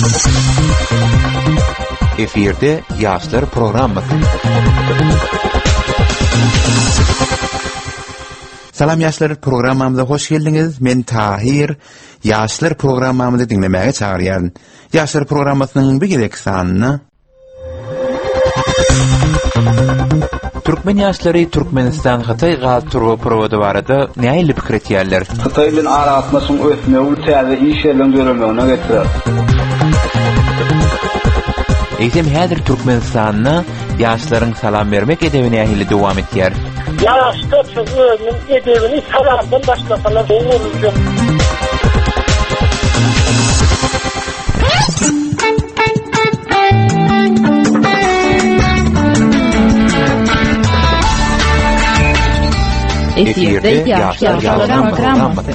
Eferde Yaşlar programması. Salam Yaşlar programmamıza hoş geldiniz. Men Tahir. Yaşlar programmamızı dinlemeye çağırıyorum. Yaşlar programmasının bir gerek sanını. Türkmen yaşları Türkmenistan Hatay gaz turgu provodu barada näýe pikir etýärler? Hatay bilen aratmasyň ötmegi täze iş ýerlerinde görülmegine getirir. Eýsem häzir Türkmenistanyna yaşlaryň salam bermek edebine ähli dowam etýär. Yaşlar özüniň edebini salamdan başlasalar bolur. Efirde Yaşlar programması.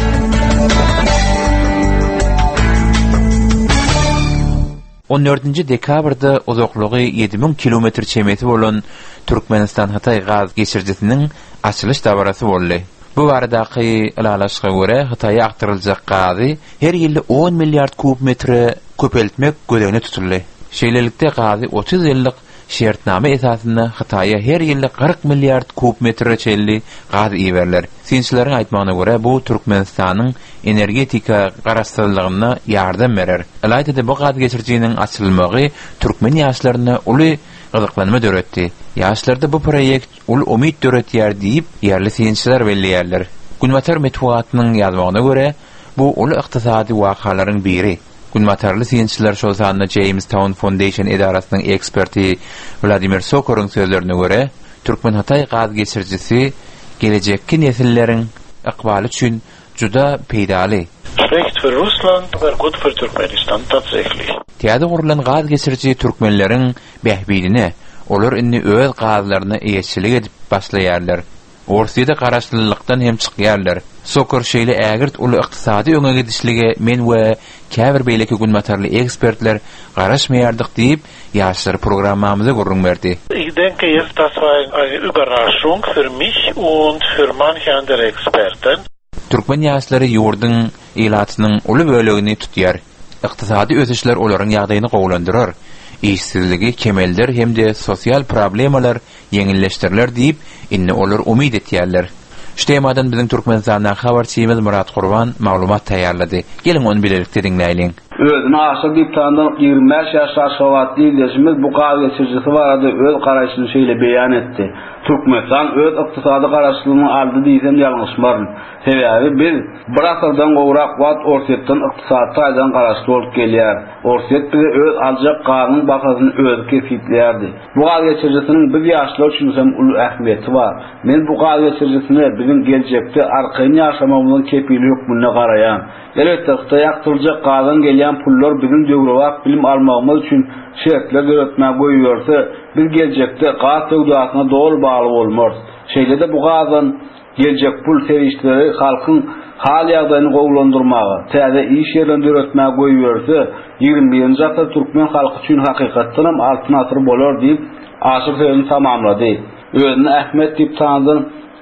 On 4-nji dekabrda uzaklygy 7000 kilometr çemeti bolan Türkmenistan Hatay gaz geçirjisiniň açylyş dabarasy boldy. Bu baradaky ilalaşga görä Hataýa aktaryljak gazy her ýyly 10 milliard kubmetre köpeltmek gödegine tutuldy. Şeýlelikde gazy 30 ýyllyk şertname esasında Hataýa her ýyly 40 milliard kubmetre çelli gaz iýerler. Sinçileriň aýtmagyna görä bu Türkmenistanyň energetika garaşdyrlygyna ýardam berer. Alayda bu gaz geçirjiniň açylmagy türkmen ýaşlaryna uly gyzyklanma döretdi. Ýaşlarda bu proýekt uly umyt döretýär diýip ýerli sinçiler belliýärler. Günmatar metbuatynyň ýazmagyna görä bu uly ykdysady wakalaryň biri. Günmatarly sinçiler şol sanna Jamestown Foundation edarasynyň eksperti Vladimir Sokor'un sözlerine göre Türkmen Hatay gaz geçirjisi gelecekki nesilleriň ykbaly üçin juda peýdaly. Schlecht für Russland, aber gut für Turkmenistan tatsächlich. Täze gurulan gaz geçirji türkmenleriň behbidine, olar inni öz gazlaryny eýetçilik edip başlaýarlar. Orsiýada garaşdyrlykdan hem çykýarlar. Sokor şeýle ägirt uly ykdysady öňe gidişlige men we käbir beýleki günmatarly ekspertler garaşmaýardyk diýip ýaşlar programmamyza gurrun berdi. Ich denke, jetzt das war eine Überraschung für mich und für manche andere Experten. Türkmen ýaşlary ýurdyň ýylatynyň uly bölegini tutýar. Ykdysady ösüşler olaryň ýagdaýyny gowlandyrar. İşsizligi kemeldir hemde sosial problemalar yeňilleşdiriler diýip inni olar umyt etýärler. Şeýmadan biziň Türkmenistandan habarçyymyz Murat Gurban maglumat taýýarlady. Gelin onu bilelikde dinleýin. Özüne aşyk diýip tanıdyk 25 ýaşly şowatly ýeşimiz bu gaz geçirjisi barada öz garaşyny şeýle beýan etdi. Türkmenistan öz ykdysady garaşlygyny aldy diýsem ýalňyşmaryn. Sebäbi biz bir asyrdan gowrak wagt Orsetden ykdysady taýdan garaşly bolup gelýär. Orset bize öz aljak gazynyň bahasyny özü kesipleýärdi. Bu gaz geçirjisiniň biz ýaşlar üçin hem uly ähmiýeti bar. Men bu gaz geçirjisini biziň geljekde arkaýyn ýaşamamyzyň kepili ýokmunyna garaýan. Elbetde Hitaýa aktaryljak gazyň gelýän pullar biziň döwrewak bilim almagymyz üçin şertler göretmäge goýýarsa, biz geljekde gaz töwdatyna dogry bagly bolmaz. Şeýlede bu gazyň geljek pul serişleri halkyň hal ýagdaýyny gowlandyrmagy, täze iş ýerlerinde öretmäge goýýarsa, 21-nji asyrda türkmen halky üçin hakykatdan hem altyn asyr bolar diýip aşyk sözüni tamamlady. Özüni Ähmet diýip tanıdyn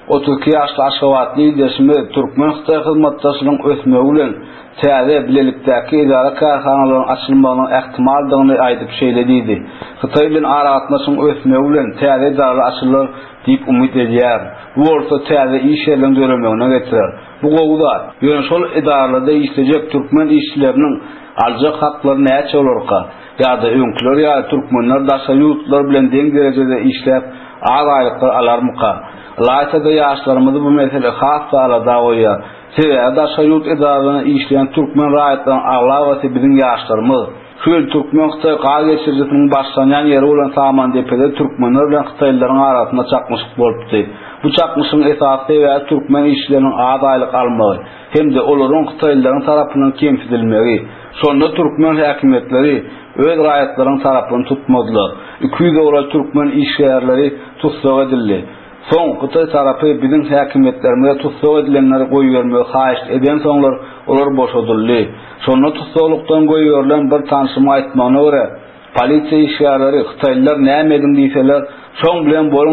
32 ýaşly aşgawatly ýeşimi türkmen Hitaý hyzmatdaşlygynyň ösmegi bilen täze bilelikdäki idara karhanalarynyň açylmagynyň ähtimaldygyny aýdyp şeýlediydi. Hitaý bilen aratmasyň ösmegi bilen täze idara açylar diýip umyt edýär. Bu orta täze iş ýerlerinde görülmegine getirir. Bu gowda ýöneşil idaralarda işlejek türkmen işçileriniň aljak haklary näçe olarka ýa-da öňküler ýa-da türkmenler daşa ýurtlar bilen deň derejede işläp az aýlyklar alarmyka? Laýsada ýaşlarymyzy bu mesele has alada goýýar. Sebäbi daşa ýurt idaralarynda işleýän türkmen raýatlaryň aglawaty biziň ýaşlarymyz. Şol türkmen Hitaý gaz geçirjisiniň başlanýan ýeri bolan Samandepede türkmenler bilen Hitaýlylaryň arasynda çakmyşlyk bolupdy. Bu çakmyşyň esasy we türkmen işçileriniň az aýlyk almagy hemde olaryň Hitaýlylaryň tarapyndan kemsidilmegi. Şonda türkmen häkimetleri öz raýatlaryň tarapyny tutmadylar. 200 owra türkmen işgärleri tutsak edildi. Soň Hitaý tarapy biziň häkimetlerimize tutsak edilenleri goýbermegi haýyş eden soňlar olar boşadyldy. Şonda tutsaklykdan goýberlen bir tanşyma aýtmagyna görä polisiýa işgärleri Hitaýlylar näme edin diýseler, şoň bilen bolun diýip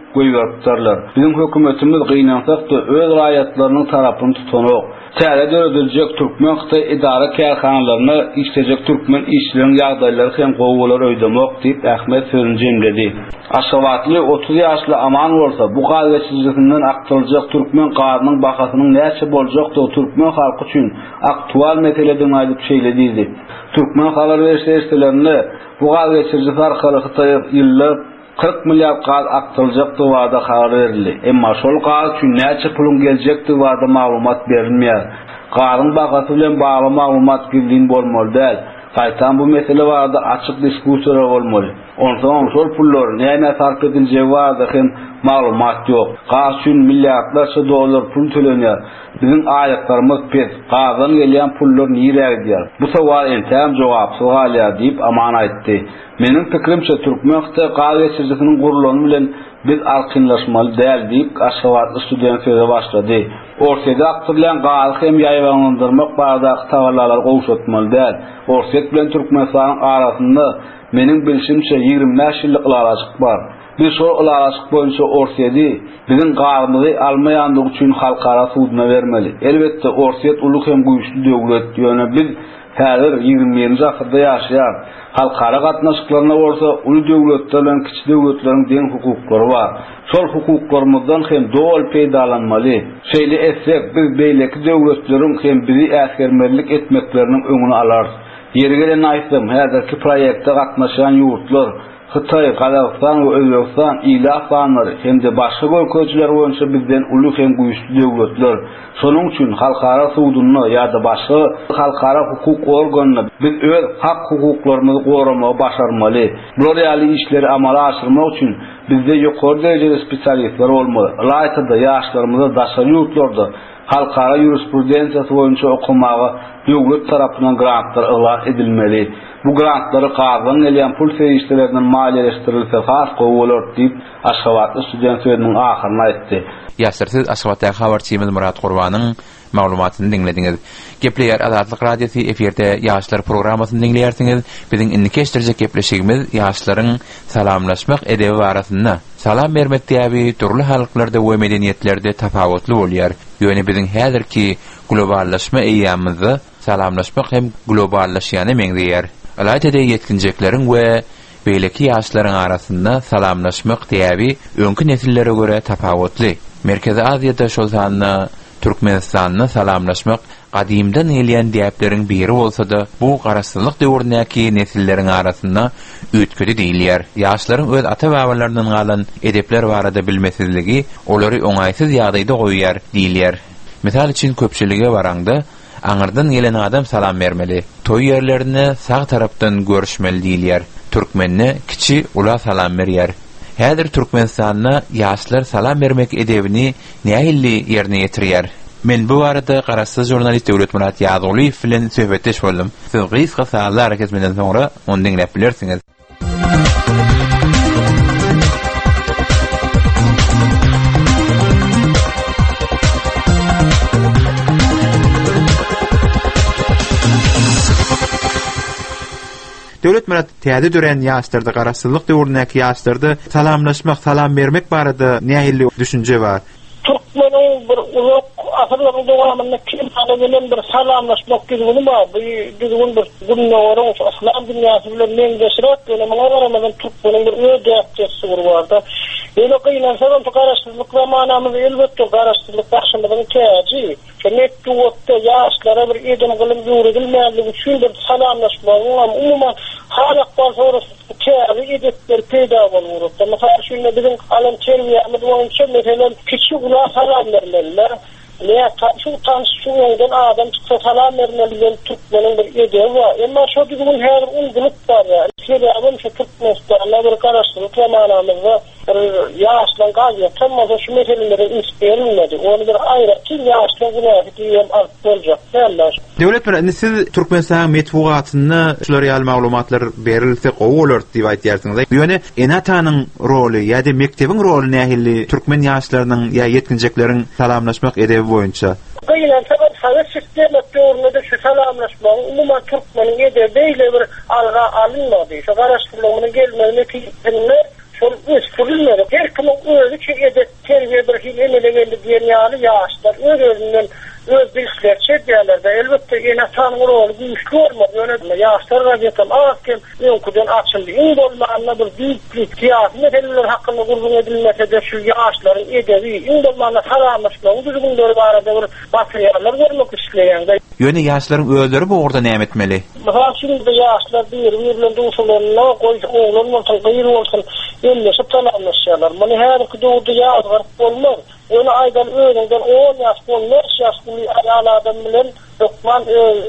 goýberipdirler. Bizim hökümetimiz gynansak da öz raýatlarynyň tarabyny tutanok. Täze döredilejek türkmen Xitay idara kärhanalaryna işlejek türkmen işçileriň ýagdaýlary hem gowular öýdemek diýip Ähmet sözüni jemledi. Aşgabatly 30 ýaşly aman bolsa, bu galgaçylygynyň aktyljak türkmen gazynyň bahasynyň näçe boljak-da türkmen halky üçin aktual meseleden aýdyp şeýledi. Türkmen habar berişlerini bu galgaçylygy arkaly Xitay ýyllap 40 milyar gaz aktyljak dowada habar berildi. Emma şol gaz üçin näçe pulun geljek dowada maglumat berilmeýär. Gazyň bahasy bilen bagly maglumat girdiň bolmaly däl. Gaýtan bu mesele barada açyk diskussiýa bolmaly. Ondan şol pullar näme sarf ediljegi barada hem maglumat ýok. Gaz üçin milliardlarça dollar pul tölenýär. Bizim aýatlarymyz pes. Gazdan gelýän pullar nirä gidýär? Bu sowal entäm jogapsyz galýar diýip aman aýtdy. Menin pikrimçe Türkmen Xitay gaz geçirjisiniň gurulmagy bilen biz alkynlaşmaly däl diýip Aşgabatly student söze başlady. Ortada aktyrylan gaz hem ýaýlanlandyrmak barada tawalarlar gowşatmaly däl. Orset bilen Türkmenistanyň arasynda menin bilişimçe 25 ýyllyk ulalaşyk bar. Bir şol ulalaşyk boýunça Orsedy biziň gazymyzy almaýandyk üçin halkara sudyna bermeli. Elbetde Orset ulyk hem güýçli döwlet ýöne biz häzir 20-nji asyrda ýaşaýar. Halkara gatnaşyklaryna bolsa uly döwletler bilen kiçik döwletleriň deň hukuklary bar. Şol hukuklarymyzdan hem dol peýdalanmaly. Şeýle etsek biz beýleki döwletleriň hem bizi äsgermerlik etmekleriniň öňüni alar. Ýeri gelen aýtdym, häzirki proýekde gatnaşan ýurtlar Xitay, Kazakistan we Özbekistan ilaf sanary hem-de başga bölgeler boýunça bizden uly hem güýçli döwletler. Şonuň üçin halkara sudyny ýa-da başga halkara hukuk organyny biz öz hak hukuklarymyzy goramagy başarmaly. Bu reali işleri amala aşyrmak üçin bizde ýokary derejede spesialistler bolmaly. Laýtda ýaşlarymyza daşary ýurtlarda halkara jurisprudensiýasy boýunça okumagy döwlet tarapyndan grantlar ýa edilmeli. Bu grantları gazyň gelýän pul serişlerinden maliýeleşdirilse has gowular diýip Aşgabatly student sözüniň ahyryna aýtdy. Ýaşarsyz Aşgabatly habarçymyz Murat Gurbanyň maglumatyny dinlediňiz. Gepleýär Azatlyk radiosi eferde ýaşlar programasyny dinleýärsiňiz. Biziň indi keşdirjek gepleşigimiz ýaşlaryň salamlaşmak edebi barasynda. Salam bermek diýäbi turly halklarda we medeniýetlerde tapawutly bolýar. Ýöne biziň häzirki globallaşma eýýamyzda salamlaşmak hem globallaşýany meňzeýär. Alayda yetkinjeklerin we beýleki ýaşlaryň arasynda salamlaşmak diýäbi öňkü nesillere göre tapawutly. Merkezi Aziýada şol sanyna Türkmenistanyna salamlaşmak gadymdan gelýän diýäpleriň biri bolsa-da, bu garaşsyzlyk döwründäki nesilleriň arasynda ötküli diýilýär. Ýaşlaryň öz ata-babalaryndan galan edepler barada bilmesizligi olary oňaýsyz ýagdaýda goýýar diýilýär. Misal üçin köpçüligi baranda aňyrdan gelen adam salam bermeli. Toý ýerlerine sag tarapdan görüşmeli diýilýär. Türkmenne kiçi ula salam berýär. Häzir Türkmenistanyna ýaşlar salam bermek edebini nähilli ýerine ýetirýär. Men bu arada garaşsyz jurnalist Döwlet Murat Ýazylyw bilen söhbetdeş boldum. Siz gysga salar kesmeden soňra onu dinläp bilersiňiz. Döwlet Murat täze dören ýaşlarda garaşsyzlyk döwründäki ýaşlarda salamlaşmak, salam bermek barada nähilli düşünje bar? Türkmeniň bir ulak asyrlaryň dowamında kim bilen bir salamlaşmak düzgünü bar. Bu düzgün bir günlere islam dünýasy bilen meňzeşirek ýöne maňaramyň Türkmeniň bir öýdäkçisi barda. Ýöne gynansadan garaşsyzlyk zamanamyzda elbetde garaşsyzlyk başlanmadan käji. Şeýle tuwatda ýaşlara bir edem gylyp ýürüdilmäligi üçin bir salamlaşmak umuman halak bolsa käri edepler peýda bolur. Mesela şeýle biziň alam terbiýemiz boýunça meselen kiçik ula salam berlerler. Ne şu tanışyňdan adam çyksa salam bermeli Türkmeniň bir edebi bar. Emma şu bizim her ungulup bar ya. Şeýle adam şu Türkmenistanda bir garaşsyzlyk zamanamyzda ýaşlan gaýa tamam şu meseleleri isperilmedi. Onu bir aýra kim ýaşlan günahy diýen artjak derler. Döwlet bilen siz Türkmenistan metbugatyna şular ýaly maglumatlar berilse gowular diýip aýtýarsyňyz. Ýöne enatanyň roly ýa-da mektebiň roly nähili Türkmen ýaşlarynyň ýa yetkinjekleriň salamlaşmak edebi boýunça? Gaylan sebep Sovet sistemi döwründe şu salamlaşmak umuman Türkmeniň edebi bir alga alınmadı. Şu garaşdyrmagyň gelmegine şol üstürülmeli. Her kimin özü ki edep terbiye bir hilele geldi diyen ýaly ýaşlar öz-özünden öz bilgiler çekýärler-de elbetde ene tanıgy rol güýçlü bolmaz. Ýöne ýaşlar gazetam akem ýokdan açyldy. Iň bolmanda bir büyük tiýatry meseleler hakkında gurgun edilmese de şu ýaşlaryň edebi iň bolmanda salamlaşmagy düzgünleri barada bir materiallar görmek isleýär. Ýöne ýaşlaryň özleri bu orada näme etmeli? Mesela şimdi yaşlar birbirlerine duşularına koyup oğlan olsun, kıyır olsun, elleşip salamlaşıyorlar. Bunu her kuduğu yazgar olmaz. Onu aydan öğrenden 10 yaş, 15 yaş ayağlı adam bilen dokman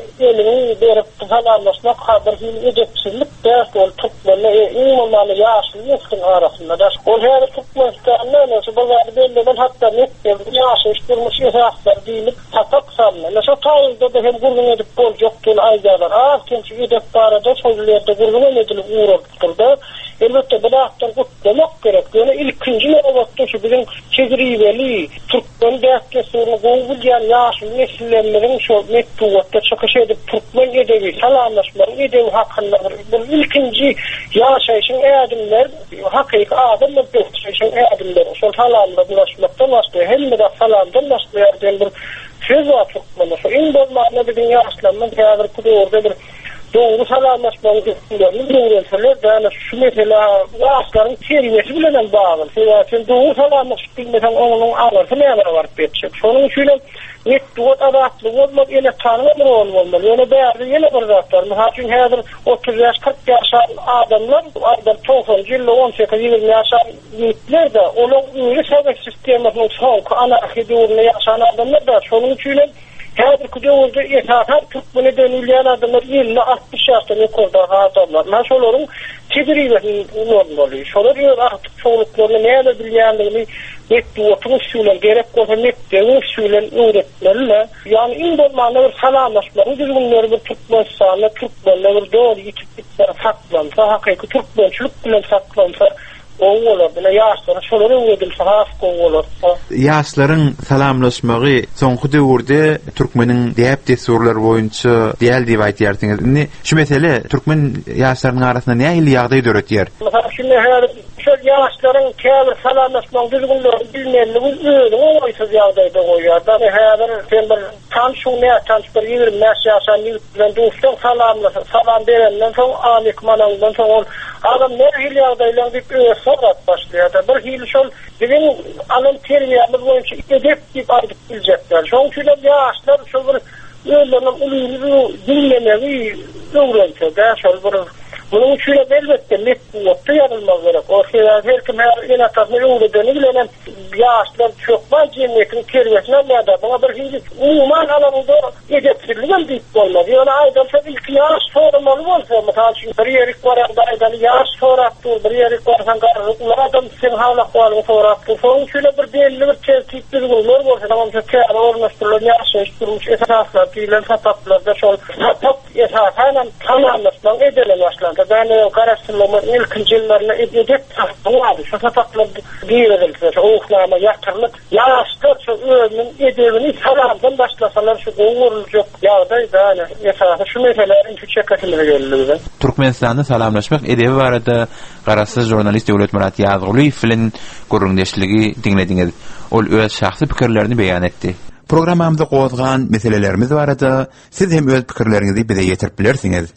elini verip salamlaşmak kadar edepsizlik dert ol tutmalı. İmamlı yaşlılıkın arasında da. O her tutmazdan nasıl bazı belirlen hatta net yaşlaştırmış esaslar değilip tatak sanma. Mesela tayında da hem gurgun edip bol yoktur aydalar. Kimse edep barada sözlerde gurgun edilip uğraktırdı. Elbette belahtar kutlamak gerek. Yani ilkinci olacaktır şu bizim çegriveli, Türkmen dertte sorunu kovulyan yaşlı nesillenlerin şu mektuvatta çıkış edip Türkmen edebi, salamlaşmanın edebi hakkında bir ilkinci yaşayışın eğadimler, hakiki adamla gösterişin eğadimler, şu salamla bulaşmaktan başlıyor, hem de salamdan başlıyor bir söz var Türkmen'e. Şu inbolmağına bir dünya aslanman teadır kudu orada bir doğru salamlaşmanın üstünlerini doğrultular. Yani şu mesela asların kelimesi bilen bağlı. Sen doğru salamlaşıp bilmesen onun ağırsı neyine var betçek. Sonun şöyle nettuğut adatlı olmak yine tanımlı olmalı. Yani değerli yine bir zatlar. Mesela hazır 30 yaş 40 yaş adamlar aydan 90 yılı 18-20 yaş yiğitler de onun ürü sebep sisteminin son anarki doğruna yaşayan adamlar da sonun şöyle her kuduğunda esasen Türkmen'e dönülen adamlar 50-60 yaşta rekorda adamlar. Nasıl olurun tedribetini olmalı. Şolar artık çoğunluklarını neyle bilyenlerini nettuğutun usulen gerek olsa nettuğun usulen öğretmeliler. Yani indolmanla bir salamlaşmanın düzgünleri bir Türkmen sağına, Türkmenle bir doğru yitiklikleri saklansa, hakiki Türkmençilik bile saklansa, oğullar, yaşların şoları öğredilse hafif oğullar. Yaşların salamlaşmağı soňky döwürde Türkmenin diýip desurlar boýunça diýel diýip aýtýarsynız. Şu mesele Türkmen yaşlarynyň arasynda näme ýagdaý döretýär? Mesela şimdi her şu yaşların käbir salamlaşmagy düzgünleri bilmeýänligi öýle oýsuz ýagdaýda goýýar. Da her bir tanşu ne tanşpar ýerim näşäşan bilen dostum salam berenden soň alyk manandan soň adam ne hil ýagdaýlar diýip sorat başlaýar. Bir hil şol bizim alan terbiýemiz boýunça edep diýip aýdyp biljekler. Şoň üçin ýaşlar şol bir öýlerini ulyny dinlemegi öwrenýär. Şol bir bunun üçün elbette nettuğutda yarılmaz gerek. O her kim her en atasını öğreteni bilen yaşlar çok var cemiyetin kervesinden nerede? Bana bir hiç umuman alanında edepsizliğin deyip olmaz. Yani aydansa ilk yaş sormalı olsa mesela bir yerik var aydan yaş soraktır, bir yerik varsan kararlıklar adam sen hala kualını soraktır. Sonun üçün bir belli bir tezkik düzgünler olsa tamam şu kârı olmuşturlar, yaşayıştırmış esaslar, diyilen sataplarda şol satap esasen tamamlaşman edilen başlandı. Yani karıştırmamın ilk yıllarına edip tahtı şu sapaklar diyebilirler. Oğuklama yakırlık yaşlar şu öğünün edebini salamdan başlasalar şu uğurlucuk yağdaydı. Yani esasında şu meselelerin küçük katılır gelirdi. Türkmenistan'da salamlaşmak edebi barada qarasız jurnalist Döwlet Murat Ýazguly filan gurrundeşligi dinlediniz. Ol öz şahsy pikirlerini beýan etdi. Programamyzda gozgan meselelerimiz barada siz hem öz pikirlerinizi bize ýetirip bilersiňiz.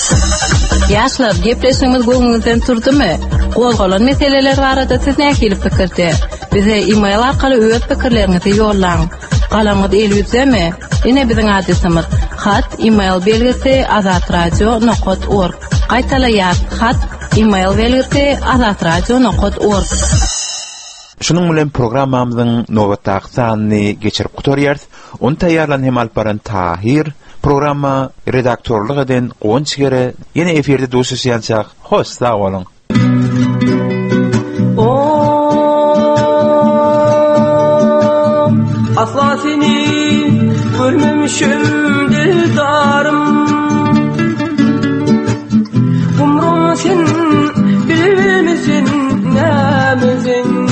Yaşlar gepleşmemiz goňuňyzdan turdymy? Gozgalan meseleler barada siz näme pikirde? Bize e-mail arkaly öz pikirlerinizi ýollaň. Galamyz elbetmi? Ine biziň adresimiz hat e-mail belgisi azatradio.org. Gaýtalaýar hat e-mail belgisi azatradio.org. Şunun bilen programmamyzyň nowatdaky sanyny geçirip gutarýarys. Onu taýýarlan hem alparan Tahir. Programma redaktorluk eden Gonçgere yine efirde duşuşyançak. Hoş sağ olun. Asla seni görmemişim dildarım. Umrum sen bilmesin nemizin.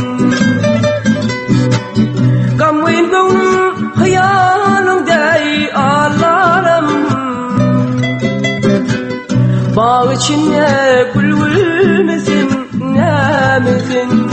Gamwin gönlüm hayalımday ağlarım. Bağ içinde bülbül misin nämesin